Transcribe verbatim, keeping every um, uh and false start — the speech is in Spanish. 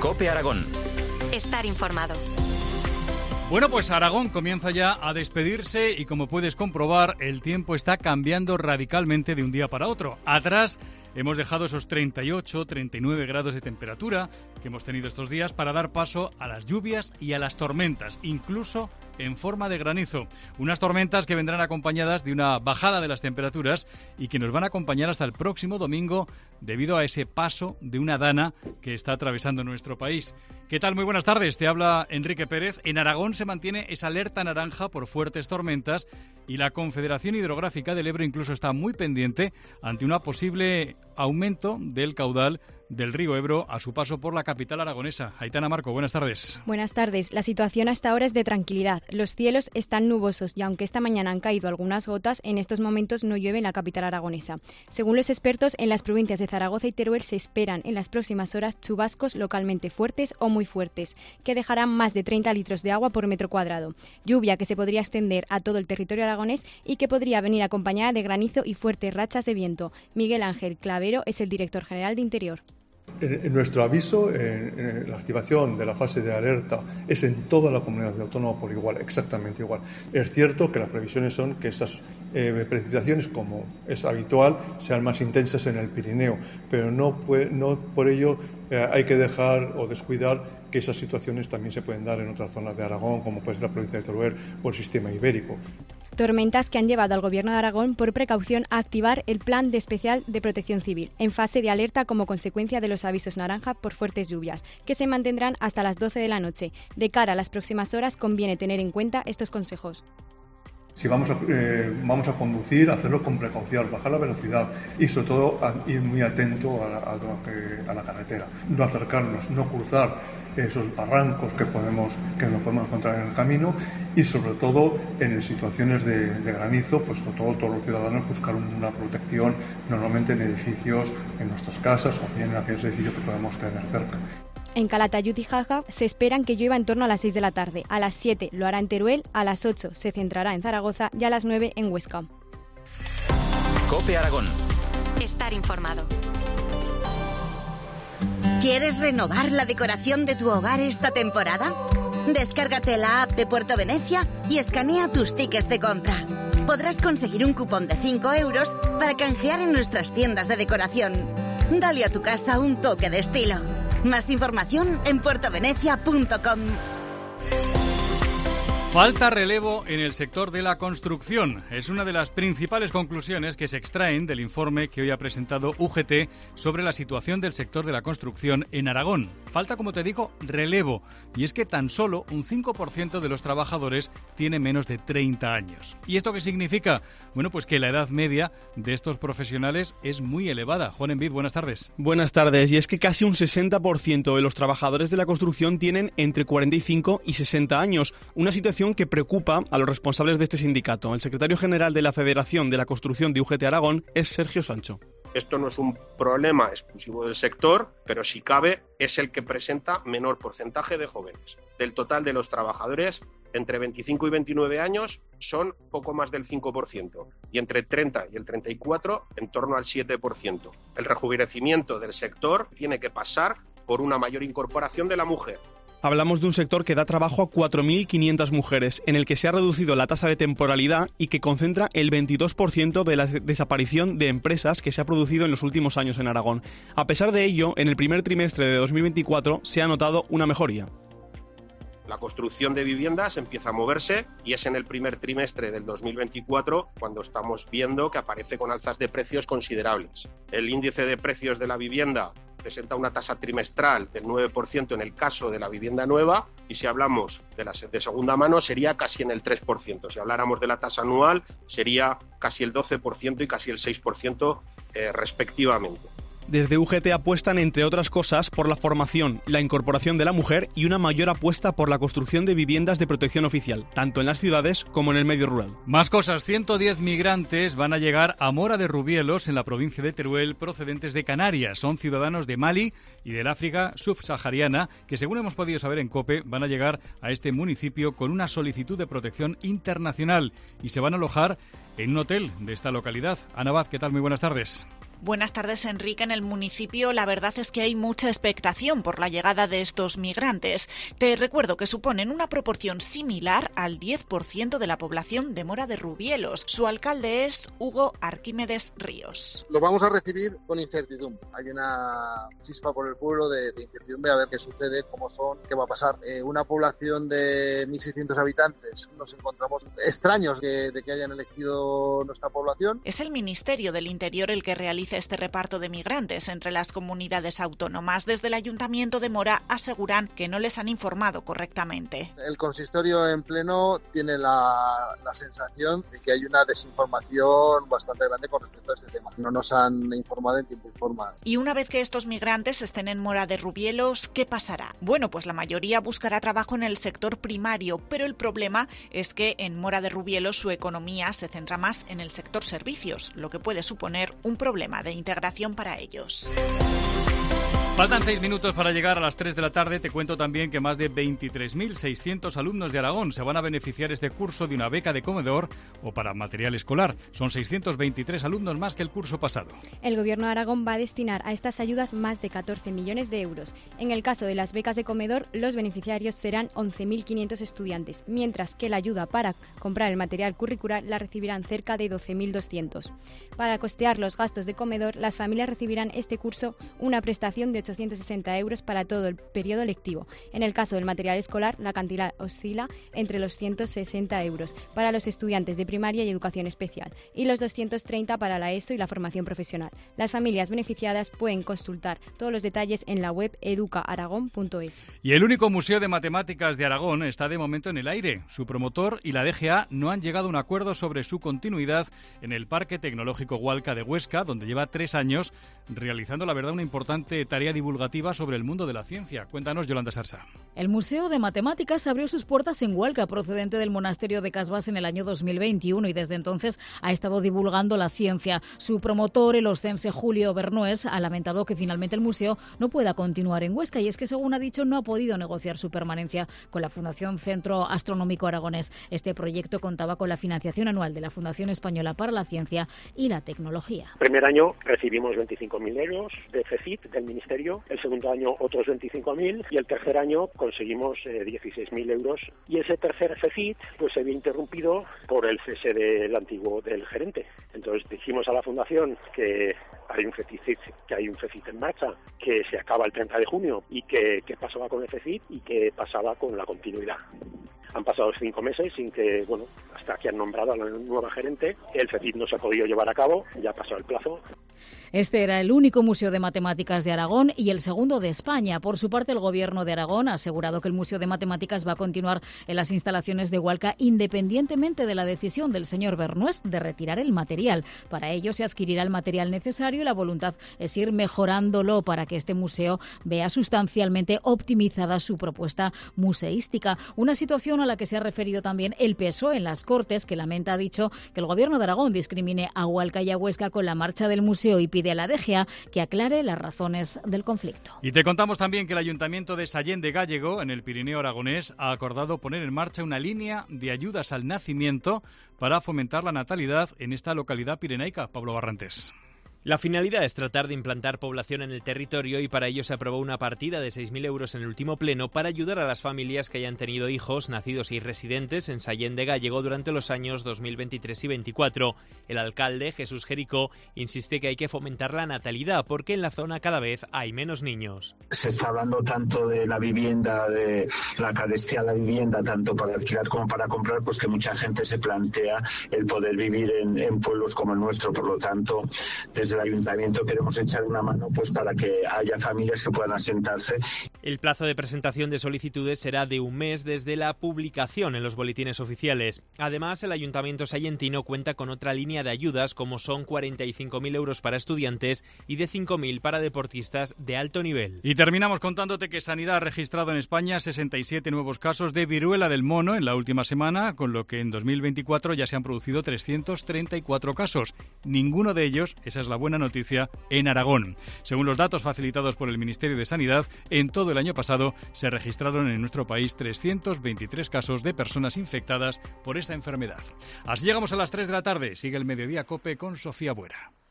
COPE Aragón. Estar informado. Bueno, pues Aragón comienza ya a despedirse y como puedes comprobar, el tiempo está cambiando radicalmente de un día para otro. Atrás hemos dejado esos treinta y ocho, treinta y nueve grados de temperatura que hemos tenido estos días para dar paso a las lluvias y a las tormentas, incluso en forma de granizo. Unas tormentas que vendrán acompañadas de una bajada de las temperaturas y que nos van a acompañar hasta el próximo domingo debido a ese paso de una dana que está atravesando nuestro país. ¿Qué tal? Muy buenas tardes. Te habla Enrique Pérez. En Aragón se mantiene esa alerta naranja por fuertes tormentas y la Confederación Hidrográfica del Ebro incluso está muy pendiente ante una posible aumento del caudal del río Ebro a su paso por la capital aragonesa. Aitana Marco, buenas tardes. Buenas tardes. La situación hasta ahora es de tranquilidad. Los cielos están nubosos y aunque esta mañana han caído algunas gotas, en estos momentos no llueve en la capital aragonesa. Según los expertos, en las provincias de Zaragoza y Teruel se esperan en las próximas horas chubascos localmente fuertes o muy fuertes, que dejarán más de treinta litros de agua por metro cuadrado. Lluvia que se podría extender a todo el territorio aragonés y que podría venir acompañada de granizo y fuertes rachas de viento. Miguel Ángel Clavero es el director general de Interior. En nuestro aviso, en, en la activación de la fase de alerta es en toda la comunidad autónoma por igual, exactamente igual. Es cierto que las previsiones son que esas eh, precipitaciones, como es habitual, sean más intensas en el Pirineo, pero no, puede, no por ello eh, hay que dejar o descuidar que esas situaciones también se pueden dar en otras zonas de Aragón, como puede ser la provincia de Teruel o el sistema ibérico. Tormentas que han llevado al Gobierno de Aragón por precaución a activar el Plan de Especial de Protección Civil en fase de alerta como consecuencia de los avisos naranja por fuertes lluvias, que se mantendrán hasta las doce de la noche. De cara a las próximas horas conviene tener en cuenta estos consejos. Si vamos a, eh, vamos a conducir, hacerlo con precaución, bajar la velocidad y sobre todo a ir muy atento a la, a, lo que, a la carretera. No acercarnos, no cruzar esos barrancos que podemos que nos podemos encontrar en el camino y sobre todo en situaciones de, de granizo, pues sobre todo todos los ciudadanos buscar una protección normalmente en edificios, en nuestras casas o bien en aquellos edificios que podemos tener cerca. En Calatayud y Jaca se esperan que llueva en torno a las seis de la tarde. A las siete lo hará en Teruel, a las ocho se centrará en Zaragoza y a las nueve en Huesca. COPE Aragón. Estar informado. ¿Quieres renovar la decoración de tu hogar esta temporada? Descárgate la app de Puerto Venecia y escanea tus tickets de compra. Podrás conseguir un cupón de cinco euros para canjear en nuestras tiendas de decoración. Dale a tu casa un toque de estilo. Más información en puertovenecia punto com. Falta relevo en el sector de la construcción. Es una de las principales conclusiones que se extraen del informe que hoy ha presentado U G T sobre la situación del sector de la construcción en Aragón. Falta, como te digo, relevo. Y es que tan solo un cinco por ciento de los trabajadores tiene menos de treinta años. ¿Y esto qué significa? Bueno, pues que la edad media de estos profesionales es muy elevada. Juan Envid, buenas tardes. Buenas tardes. Y es que casi un sesenta por ciento de los trabajadores de la construcción tienen entre cuarenta y cinco y sesenta años. Una situación que preocupa a los responsables de este sindicato. El secretario general de la Federación de la Construcción de U G T Aragón es Sergio Sancho. Esto no es un problema exclusivo del sector, pero si cabe es el que presenta menor porcentaje de jóvenes. Del total de los trabajadores, entre veinticinco y veintinueve años son poco más del cinco por ciento y entre treinta y el treinta y cuatro en torno al siete por ciento. El rejuvenecimiento del sector tiene que pasar por una mayor incorporación de la mujer. Hablamos de un sector que da trabajo a cuatro mil quinientas mujeres, en el que se ha reducido la tasa de temporalidad y que concentra el veintidós por ciento de la desaparición de empresas que se ha producido en los últimos años en Aragón. A pesar de ello, en el primer trimestre de dos mil veinticuatro se ha notado una mejoría. La construcción de viviendas empieza a moverse y es en el primer trimestre del dos mil veinticuatro cuando estamos viendo que aparece con alzas de precios considerables. El índice de precios de la vivienda presenta una tasa trimestral del nueve por ciento en el caso de la vivienda nueva y si hablamos de la de segunda mano sería casi en el tres por ciento. Si habláramos de la tasa anual sería casi el doce por ciento y casi el seis por ciento eh, respectivamente. Desde U G T apuestan, entre otras cosas, por la formación, la incorporación de la mujer y una mayor apuesta por la construcción de viviendas de protección oficial, tanto en las ciudades como en el medio rural. Más cosas. ciento diez migrantes van a llegar a Mora de Rubielos, en la provincia de Teruel, procedentes de Canarias. Son ciudadanos de Mali y del África subsahariana que, según hemos podido saber en COPE, van a llegar a este municipio con una solicitud de protección internacional y se van a alojar en un hotel de esta localidad. Ana Abad, ¿qué tal? Muy buenas tardes. Buenas tardes, Enrique. En el municipio la verdad es que hay mucha expectación por la llegada de estos migrantes. Te recuerdo que suponen una proporción similar al diez por ciento de la población de Mora de Rubielos. Su alcalde es Hugo Arquímedes Ríos. Los vamos a recibir con incertidumbre. Hay una chispa por el pueblo de, de incertidumbre a ver qué sucede, cómo son, qué va a pasar. Eh, una población de mil seiscientos habitantes, nos encontramos extraños de, de que hayan elegido nuestra población. Es el Ministerio del Interior el que realiza este reparto de migrantes entre las comunidades autónomas. Desde el Ayuntamiento de Mora aseguran que no les han informado correctamente. El consistorio en pleno tiene la, la sensación de que hay una desinformación bastante grande con respecto a este tema. No nos han informado en tiempo y forma. Y una vez que estos migrantes estén en Mora de Rubielos, ¿qué pasará? Bueno, pues la mayoría buscará trabajo en el sector primario, pero el problema es que en Mora de Rubielos su economía se centra más en el sector servicios, lo que puede suponer un problema de integración para ellos. Faltan seis minutos para llegar a las tres de la tarde. Te cuento también que más de veintitrés mil seiscientos alumnos de Aragón se van a beneficiar este curso de una beca de comedor o para material escolar. Son seiscientos veintitrés alumnos más que el curso pasado. El Gobierno de Aragón va a destinar a estas ayudas más de catorce millones de euros. En el caso de las becas de comedor, los beneficiarios serán once mil quinientos estudiantes, mientras que la ayuda para comprar el material curricular la recibirán cerca de doce mil doscientos. Para costear los gastos de comedor, las familias recibirán este curso una prestación de ochocientos sesenta euros para todo el periodo lectivo. En el caso del material escolar, la cantidad oscila entre los ciento sesenta euros para los estudiantes de primaria y educación especial y los doscientos treinta para la ESO y la formación profesional. Las familias beneficiadas pueden consultar todos los detalles en la web educa aragón punto es. Y el único museo de matemáticas de Aragón está de momento en el aire. Su promotor y la D G A no han llegado a un acuerdo sobre su continuidad en el Parque Tecnológico Hualca de Huesca, donde lleva tres años realizando, la verdad, una importante tarea divulgativa sobre el mundo de la ciencia. Cuéntanos, Yolanda Sarsa. El Museo de Matemáticas abrió sus puertas en Hualca, procedente del monasterio de Casbas, en el año dos mil veintiuno, y desde entonces ha estado divulgando la ciencia. Su promotor, el oscense Julio Bernués, ha lamentado que finalmente el museo no pueda continuar en Huesca, y es que, según ha dicho, no ha podido negociar su permanencia con la Fundación Centro Astronómico Aragonés. Este proyecto contaba con la financiación anual de la Fundación Española para la Ciencia y la Tecnología. El primer año recibimos veinticinco mil euros de FECIT del Ministerio, el segundo año otros veinticinco mil y el tercer año conseguimos eh, dieciséis mil euros. Y ese tercer FECIT pues se había interrumpido por el cese del antiguo del gerente. Entonces dijimos a la Fundación que hay un FECIT, que hay un FECIT en marcha, que se acaba el treinta de junio y que, que pasaba con el FECIT y que pasaba con la continuidad. Han pasado cinco meses sin que, bueno, hasta que han nombrado a la nueva gerente, el FECIT no se ha podido llevar a cabo, ya ha pasado el plazo. Este era el único museo de matemáticas de Aragón y el segundo de España. Por su parte, el Gobierno de Aragón ha asegurado que el Museo de Matemáticas va a continuar en las instalaciones de Hualca independientemente de la decisión del señor Bernués de retirar el material. Para ello se adquirirá el material necesario y la voluntad es ir mejorándolo para que este museo vea sustancialmente optimizada su propuesta museística. Una situación a la que se ha referido también el P S O E en las Cortes, que lamenta, ha dicho, que el Gobierno de Aragón discrimine a Hualca y a Huesca con la marcha del museo y pide a la D G A que aclare las razones del conflicto. Y te contamos también que el Ayuntamiento de Sallén de Gállego, en el Pirineo aragonés, ha acordado poner en marcha una línea de ayudas al nacimiento para fomentar la natalidad en esta localidad pirenaica. Pablo Barrantes. La finalidad es tratar de implantar población en el territorio y para ello se aprobó una partida de seis mil euros en el último pleno para ayudar a las familias que hayan tenido hijos nacidos y residentes en Sallén de Gállego durante los años dos mil veintitrés y veinticuatro. El alcalde, Jesús Jericó, insiste que hay que fomentar la natalidad porque en la zona cada vez hay menos niños. Se está hablando tanto de la vivienda, de la carestía de la vivienda, tanto para alquilar como para comprar, pues que mucha gente se plantea el poder vivir en, en pueblos como el nuestro. Por lo tanto, desde el Ayuntamiento queremos echar una mano pues para que haya familias que puedan asentarse. El plazo de presentación de solicitudes será de un mes desde la publicación en los boletines oficiales. Además, el Ayuntamiento sallentino cuenta con otra línea de ayudas, como son cuarenta y cinco mil euros para estudiantes y de cinco mil para deportistas de alto nivel. Y terminamos contándote que Sanidad ha registrado en España sesenta y siete nuevos casos de viruela del mono en la última semana, con lo que en dos mil veinticuatro ya se han producido trescientos treinta y cuatro casos. Ninguno de ellos, esa es la buena noticia, en Aragón. Según los datos facilitados por el Ministerio de Sanidad, en todo el año pasado se registraron en nuestro país trescientos veintitrés casos de personas infectadas por esta enfermedad. Así llegamos a las tres de la tarde. Sigue el Mediodía COPE con Sofía Buera.